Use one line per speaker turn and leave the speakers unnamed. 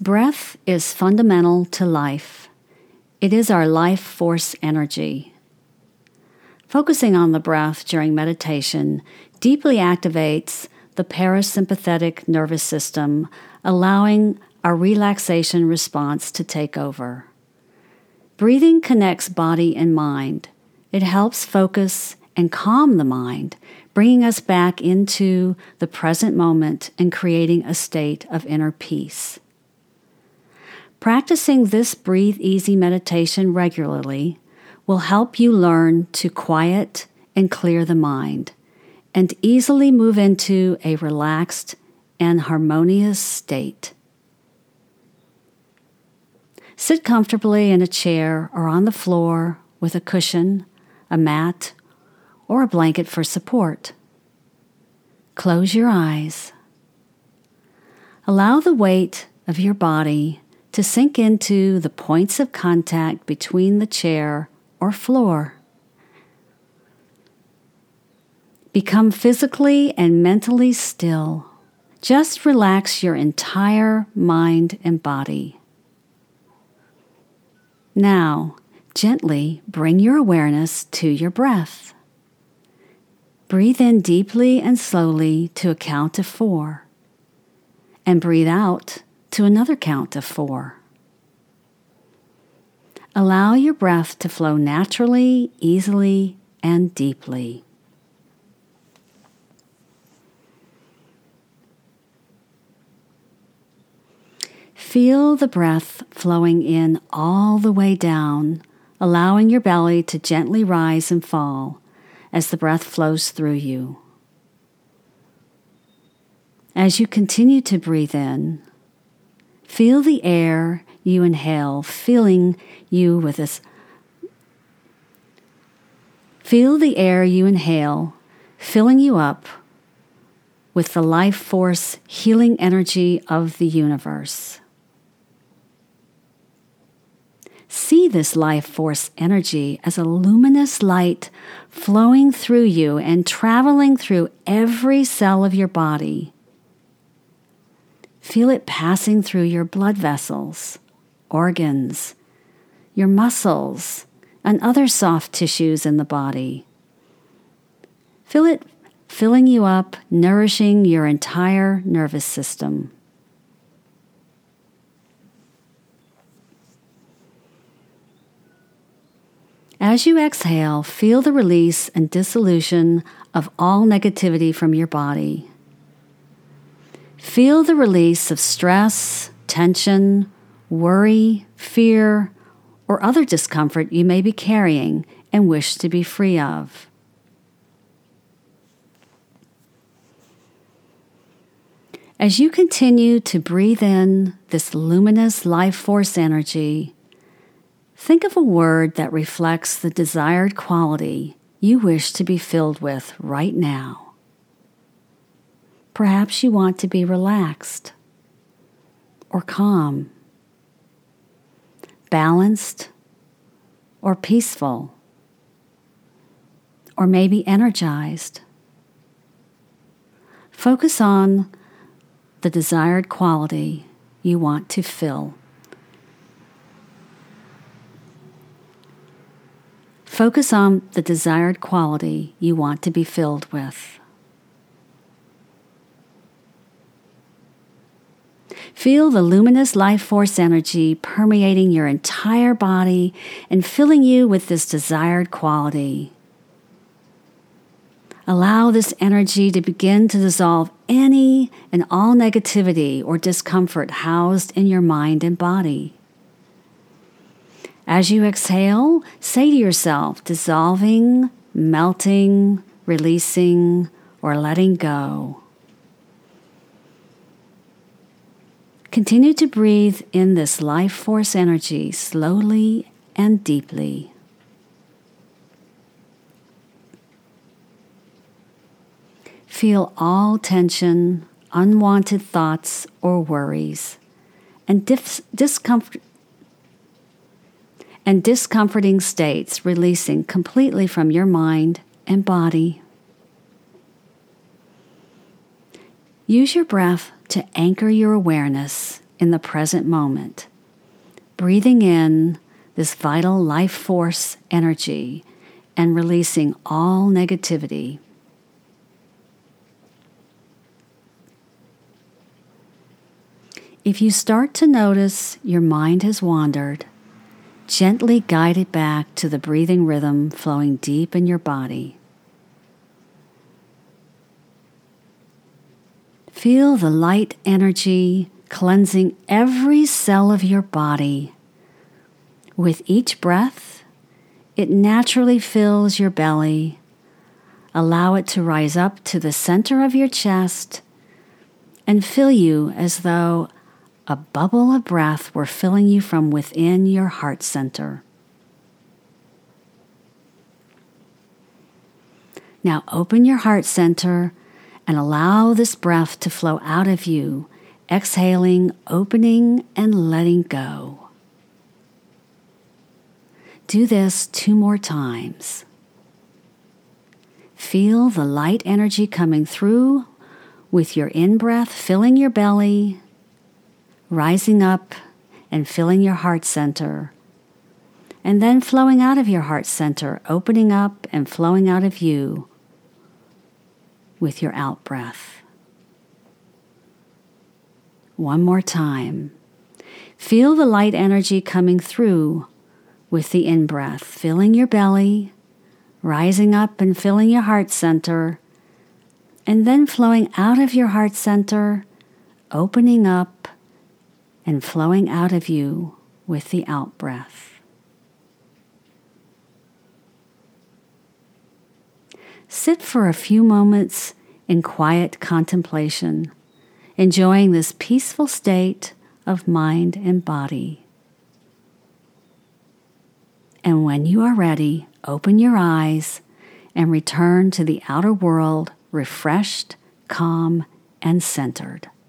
Breath is fundamental to life. It is our life force energy. Focusing on the breath during meditation deeply activates the parasympathetic nervous system, allowing our relaxation response to take over. Breathing connects body and mind. It helps focus and calm the mind, bringing us back into the present moment and creating a state of inner peace. Practicing this Breathe Easy meditation regularly will help you learn to quiet and clear the mind and easily move into a relaxed and harmonious state. Sit comfortably in a chair or on the floor with a cushion, a mat, or a blanket for support. Close your eyes. Allow the weight of your body to sink into the points of contact between the chair or floor. Become physically and mentally still. Just relax your entire mind and body. Now, gently bring your awareness to your breath. Breathe in deeply and slowly to a count of 4, and breathe out to another count of 4. Allow your breath to flow naturally, easily, and deeply. Feel the breath flowing in all the way down, allowing your belly to gently rise and fall as the breath flows through you. As you continue to breathe in, feel the air you inhale filling you with this. Feel the air you inhale filling you up with the life force healing energy of the universe. See this life force energy as a luminous light flowing through you and traveling through every cell of your body. Feel it passing through your blood vessels, organs, your muscles, and other soft tissues in the body. Feel it filling you up, nourishing your entire nervous system. As you exhale, feel the release and dissolution of all negativity from your body. Feel the release of stress, tension, worry, fear, or other discomfort you may be carrying and wish to be free of. As you continue to breathe in this luminous life force energy, think of a word that reflects the desired quality you wish to be filled with right now. Perhaps you want to be relaxed, or calm, balanced, or peaceful, or maybe energized. Focus on the desired quality you want to fill. Focus on the desired quality you want to be filled with. Feel the luminous life force energy permeating your entire body and filling you with this desired quality. Allow this energy to begin to dissolve any and all negativity or discomfort housed in your mind and body. As you exhale, say to yourself, dissolving, melting, releasing, or letting go. Continue to breathe in this life force energy slowly and deeply. Feel all tension, unwanted thoughts or worries, and discomforting states releasing completely from your mind and body. Use your breath to anchor your awareness in the present moment, breathing in this vital life force energy and releasing all negativity. If you start to notice your mind has wandered, gently guide it back to the breathing rhythm flowing deep in your body. Feel the light energy cleansing every cell of your body. With each breath, it naturally fills your belly. Allow it to rise up to the center of your chest and fill you as though a bubble of breath were filling you from within your heart center. Now open your heart center and allow this breath to flow out of you, exhaling, opening, and letting go. Do this 2 more times. Feel the light energy coming through with your in-breath filling your belly, rising up and filling your heart center, and then flowing out of your heart center, opening up and flowing out of you with your out-breath. 1 more time. Feel the light energy coming through with the in-breath, filling your belly, rising up and filling your heart center, and then flowing out of your heart center, opening up and flowing out of you with the out-breath. Sit for a few moments in quiet contemplation, enjoying this peaceful state of mind and body. And when you are ready, open your eyes and return to the outer world refreshed, calm, and centered.